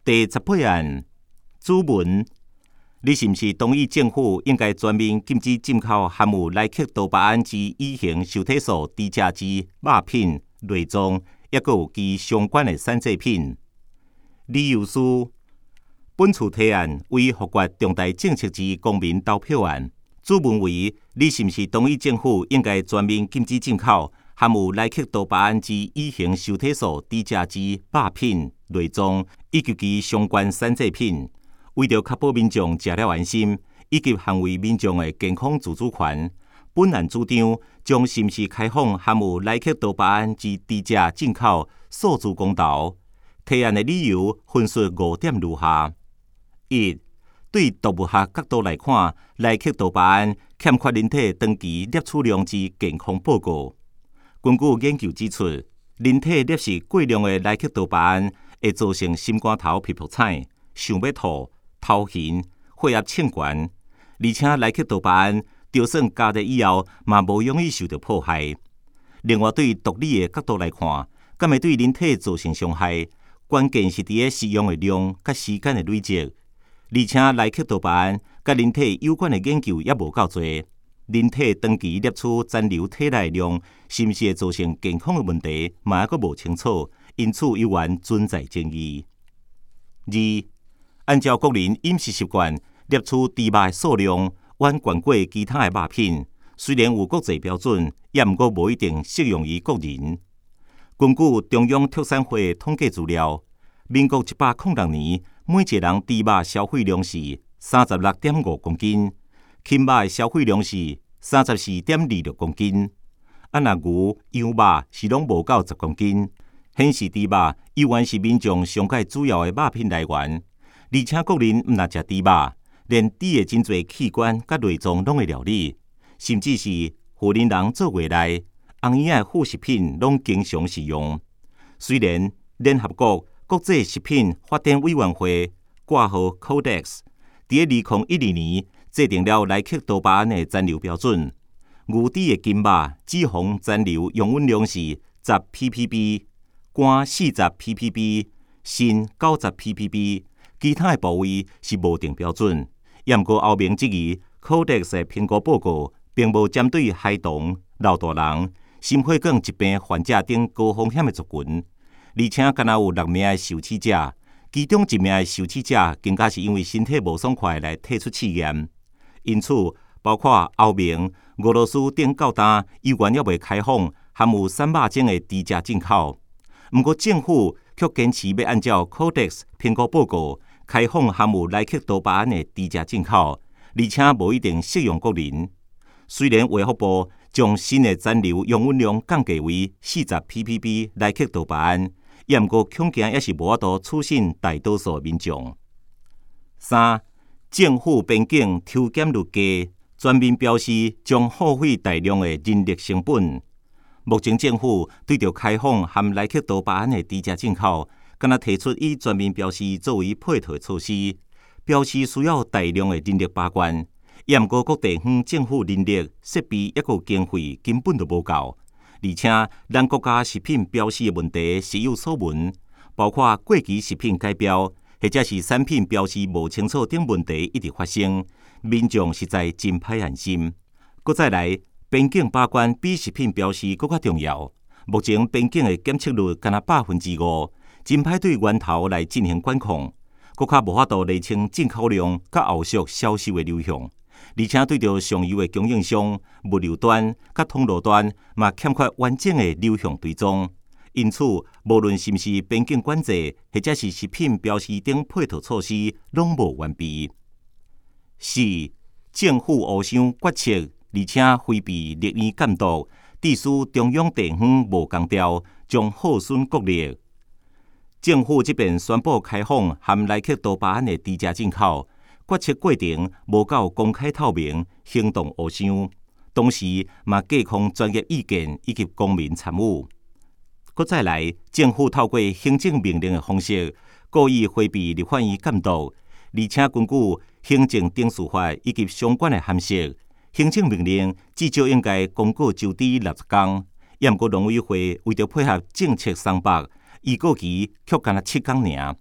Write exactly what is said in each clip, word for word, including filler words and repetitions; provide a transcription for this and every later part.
第十八案主文，你是毋是同意政府应该全面禁止进口含有莱克多巴胺之乙型受体素低价之肉品、内脏，抑佫有其相关的产制品？理由是，本次提案为复决重大政策之公民投票案。主文为：你是毋是同意政府应该全面禁止进口含有莱克多巴胺之乙型受体素低价之肉品、内脏以及其相关产制品？为着确保民众食了安心，以及捍卫民众的健康自主权，本案主张将是毋是开放含有莱克多巴胺之低价进口诉诸公投。提案的理由分述五点如下：一、对动物学角度来看，莱克多巴胺欠缺人体长期摄取量之健康报告。根据研究指出，人体摄食过量的莱克多巴胺会造成心肝头皮肤彩、想要吐、头晕、血压秤悬，而且莱克多巴胺就算加热以后，嘛无容易受到破坏。另外，对毒理的角度来看，敢会对人体造成伤害，关键是伫个使用的量甲时间的累积。而且莱克多巴胺甲人体有关的研究也无够多，人体长期摄取残留体内的量，是毋是会造成健康的问题，嘛还佫无清楚，因此有缘存在争议。二、按照国人饮食习惯，摄取猪肉的数量远悬过其他的肉品，虽然有国际标准，也毋过无一定适用于国人。根据中央畜产会统计资料，民国一百零六年，每一个人猪肉消费量是三十六点五公斤，禽肉的消费量是三十四点二六公斤。啊，若牛、羊肉是拢无够十公斤，显示猪肉依然是民众上界主要的肉品来源。而且国人毋若食猪肉，连猪的真侪器官甲内脏拢会料理，甚至是互人人做月内红衣的副食品拢经常使用。虽然联合国国际食品发展委员会挂号 Codex 伫二零一二年制定了莱克多巴胺的残留标准，牛猪的筋肉脂肪残留容允量是十 ppb， 肝四十 ppb， 肾九十 ppb， 其他的部位是无定标准。也毋过后面即个 Codex 的评估报告并无针对孩童、老大人、心血管疾病患者等高风险的族群，而且敢若有六名的受试者，其中一名的受试者更加是因为身体无爽快来退出试验。因此，包括欧盟、俄罗斯等到单，依然也未开放含有散肉精的猪价进口。毋过，政府却坚持要按照 Codex 评估报告开放含有莱克多巴胺的猪价进口，而且无一定适用国人。虽然卫福部将新的残留容允量降低为四十 ppb 莱克多巴胺，也毋过恐惊也是无法度处信大多数民众。三、政府边境抽检率低，全面标示将耗费大量的人力成本。目前政府对着开放含莱克多巴胺的猪价进口，敢若提出以全面标示作为配套措施，标示需要大量的人力把关。也毋过，各地方政府人力、设备抑个经费根本就无够，而且咱国家食品标示的问题时有所闻，包括过期食品改标，或者是产品标示无清楚等问题一直发生，民众实在真歹安心。搁再来，边境把关比食品标示搁较重要。目前边境的检测率敢若百分之五，真歹对源头来进行管控，搁较无法度厘清进口量甲后续销售的流向。而且对着上游的供应商、物流端、甲通路端，嘛欠缺完整的流向追踪。因此，无论是毋是边境管制，或者是食品标示等配套措施，拢无完备。四、政府互相决策，而且回避立院监督，致使中央地方无共调，将耗损国力。政府这边宣布开放含莱克多巴胺的猪价进口。决策过程无够公开透明，行动乌相，同时嘛架空专业意见以及公民参与。搁再来，政府透过行政命令的方式，故意回避立法院监督，而且根据行政定数法以及相关的函释，行政命令至少应该公告就职六十天，也毋过农委会为着配合政策松绑，预告期却干那七天尔。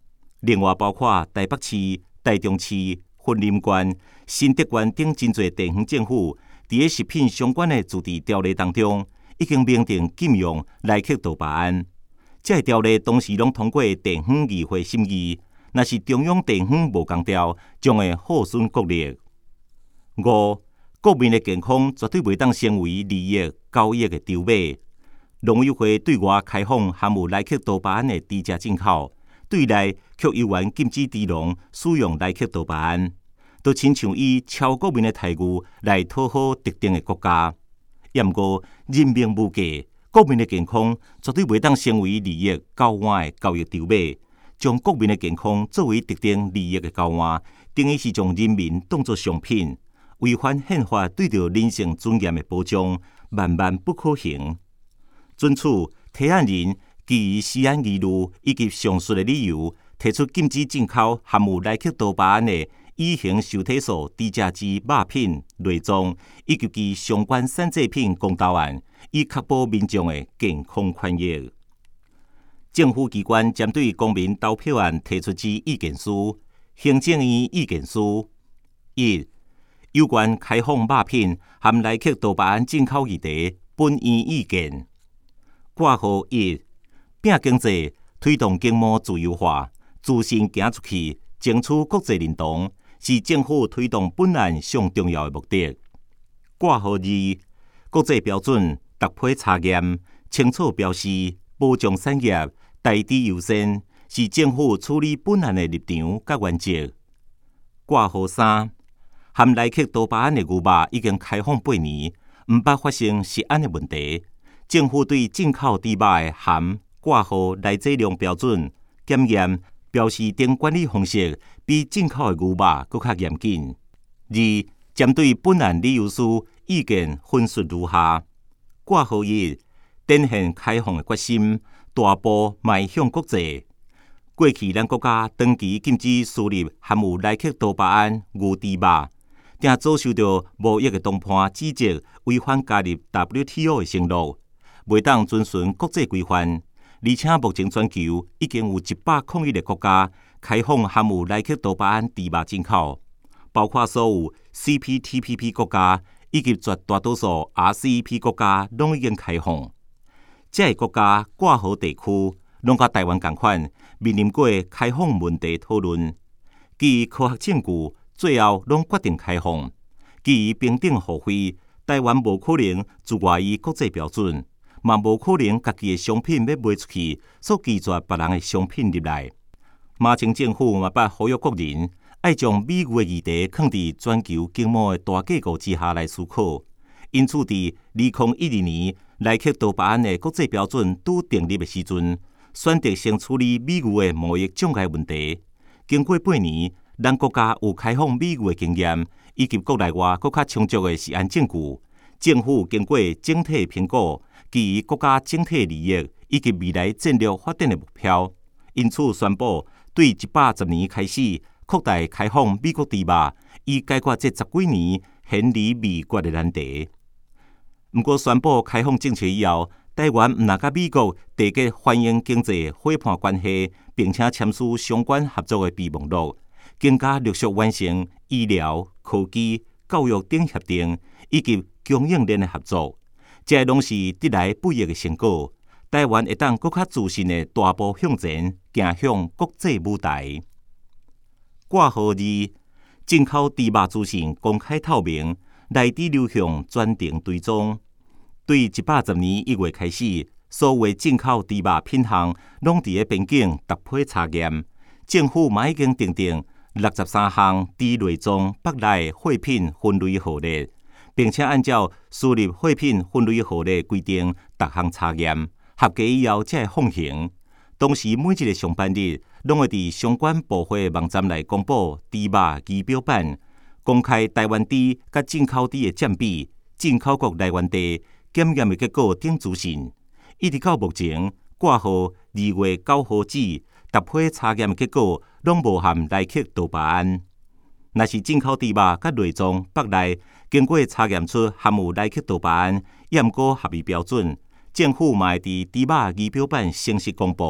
另外包括台北市、台中市、云林县、新德县等真侪地方政府，伫咧食品相关的自治条例当中，已经明定禁用来客多巴胺。这条例当时拢通过地方议会审议，若是中央地方无共调，将会耗损国力。五、国民的健康绝对袂当成为利益交易的筹码。农委会对外开放含有来客多巴胺的猪只进口，对内却依然禁止猪农使用来客多巴胺，都亲像以超国民的待遇来讨好特定的国家。毋过人命无价，国民的健康绝对袂当成为利益交换的交易筹码。将国民的健康作为特定利益的交换，等于是将人民当作商品，违反宪法对着人性尊严的保障，万万不可行。准此，提案人基于食安疑虑以及上述的理由，提出禁止进口含有来客多巴胺的乙型受体素猪只之肉品、内脏以及其相关产制品公投案，以确保民众的健康权益。政府机关针对公民投票案提出之意见书，行政院意见书一、有关开放肉品含来客多巴胺进口议题，本院意见。挂号一、拼经济，推动经贸自由化，自身行出去，争取国际认同，是政府推动本案上重要的目的。挂号二、国际标准搭配查验，清楚标示保障产业，台地优先，是政府处理本案的立场甲原则。挂号三、含来客多巴胺的牛肉已经开放八年，毋捌发生食安的问题。政府对进口猪肉的含挂号内质量标准检验标示等管理方式，比进口的牛肉更较严谨。二、针对本案理由书意见分述如下：挂号一，展现开放的决心，大步迈向国际。过去咱国家长期禁止输入含有来客多巴胺牛猪肉，定遭受到无益的东判指责，违反加入 W T O 的承诺，袂当遵循国际规范。而且目前全球已经有一百零一个国家开放含有来客多巴胺猪肉进口，包括所有 C P T P P 国家以及绝大多数 R C E P 国家拢已经开放。这个国家挂号地区拢甲台湾同款，面临过开放问题讨论。基于科学证据，最后拢决定开放。基于平等互惠，台湾无可能自外于国际标准，嘛无可能家己的商品要卖出去，所拒绝别人的商品入来。马清政府嘛捌呼吁国人，爱将美牛的议题放伫全球经贸的大架构之下来思考。因此，伫二零一二年来客多巴胺的国际标准拄订立的时阵，选择先处理美牛的贸易障碍问题。经过八年，咱国家有开放美牛的经验，以及国内外更较充足的食安证据。政府经过整体评估，基于国家整体利益以及未来战略发展的目标，因此宣布对一百十年开始扩大开放美国猪肉，以解决这十几年显离未决的难题。不过，宣布开放政策以后，台湾毋但甲美国缔结欢迎经济伙伴关系，并且签署相关合作的备忘录，更加陆续完成医疗、科技、教育等协定以及供应链的合作。这拢是得来不易的成果。台湾会当更较自信的大步向前，行向国际舞台。挂号二，进口猪肉资讯公开透明，内地流向全程追踪。对一百十年一月开始，所有进口猪肉品项拢伫咧边境搭配查验。政府嘛已经订定六十三项猪内脏北内货品分类号列，并且按照输入货品分类号列规定，逐项查验合格以后才会放行。同时，每一个上班日拢会伫相关部会网站内公布猪肉仪表板，公开台湾猪甲进口猪的占比、进口国来源地、检验的结果等资讯。一直到目前，挂号二月九号止，搭配查验的结果拢无含来客多巴胺。若是进口猪肉甲内脏北内经过查验出含有来客多巴胺，也毋过合于标准，政府嘛会伫猪肉仪表板正式公布，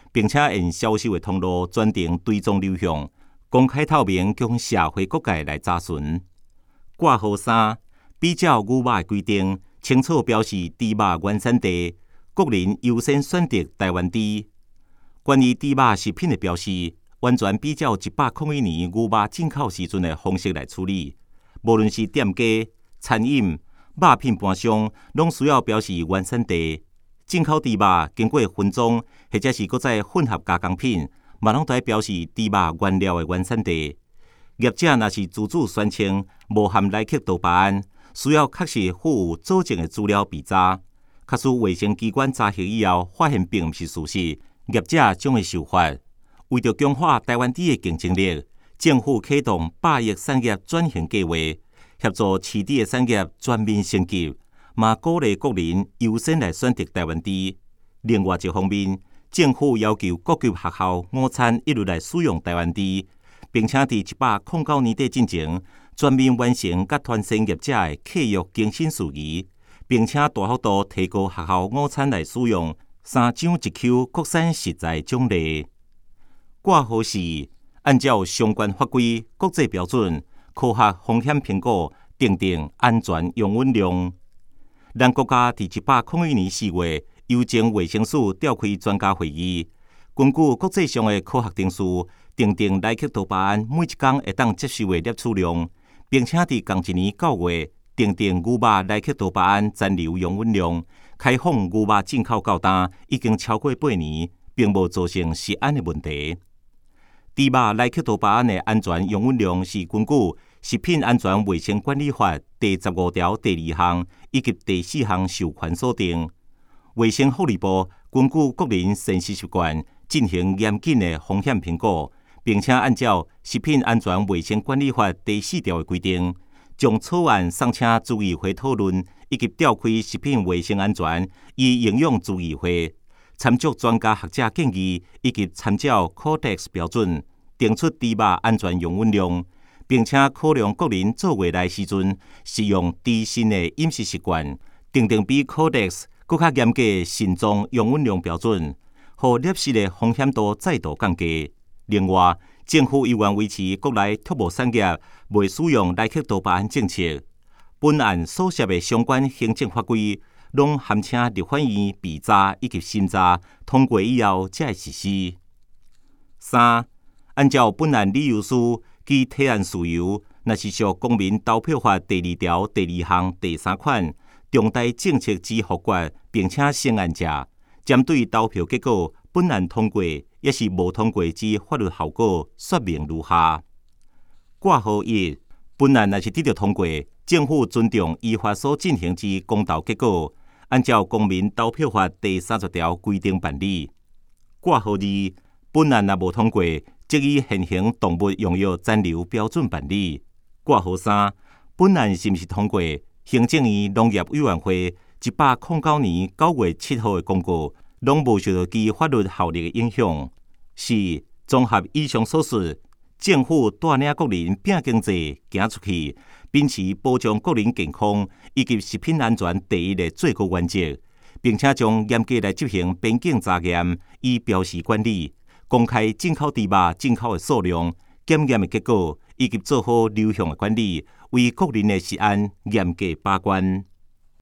并且用销售的通路专程追踪流向，公开透明，供社会各界来查询。挂号三，比照牛肉的规定，清楚标示猪肉原产地，国人优先选择台湾猪。关于猪肉食品的标示，完全比照一百零一年牛肉进口时阵的方式来处理。无论是店家、餐饮、肉品盘商，拢需要标示原产地。进口猪肉经过分装，或者是搁再混合加工品，嘛拢在标示猪肉原料的原产地。业者若是自主宣称无含来客多巴胺，需要确实附有佐证的资料备查。假使卫生机关查核以后，发现并不是事实，业者将会受罚。为着强化台湾猪的竞争力，政府启动百亿产业转型计划，协助饲猪的产业全面升级，嘛鼓励国人优先来选择台湾猪。另外一方面，政府要求各级学校午餐一律来使用台湾猪，并且伫一百零九年底进前，全面完成甲团膳业者的契约更新事宜，并且大幅度提高学校午餐来使用三张一 Q 国产食材奖励。挂号四，按照相关法规、国际标准、科学风险评估，订定安全容允量。咱国家伫一百零一年四月，邮政卫生署召开专家会议，根据国际上的科学定数，订定来克多巴胺每一天会当接受的摄取量，并且伫同一年九月订定牛肉来克多巴胺残留容允量。开放牛肉进口到单已经超过八年，并无造成食安的问题。猪肉来克多巴胺的安全容允量是根据《食品安全卫生管理法》第十五条第二项以及第四项授权所定。卫生福利部根据国人膳食习惯进行严谨的风险评估，并且按照《食品安全卫生管理法》第四条的规定，将草案送请资议会讨论，以及召开食品卫生安全与营养资议会，参照专家学者建议，以及参照 Codex 标准，定出猪肉安全容允量，并且考量国人做未来时阵使用猪新的饮食习惯，订定比 Codex 更较严格的慎重容允量标准，互猎食的风险度再度降低。另外，政府依愿维持国内畜牧产业未使用来克多巴胺政策。本案所涉的相关行政法规，拢函请立法院备查以及审查通过以后才会实施。三，按照本案理由书及提案事由，若是属《公民投票法》第二条第二项第三款重大政策之否决，并且成案者，针对投票结果，本案通过也是无通过之法律效果，说明如下。挂号一，本案若是得到通过，政府尊重依法所进行之公投结果，按照《公民投票法》第三十条规定办理。挂号二，本案若无通过，即以现行动物用药残留标准办理。挂号三，本案是毋是通过？行政院农业委员会一百零九年九月七号的公告，拢无受到其法律效力的影响。是综合以上所述，政府带领国人拼经济行出去，秉持保障国人健康以及食品安全第一的最高原则，并且将严格来执行边境查验与标示管理，公开进口猪肉进口的数量、检验的结果，以及做好流向的管理，为国人的食安严格把关。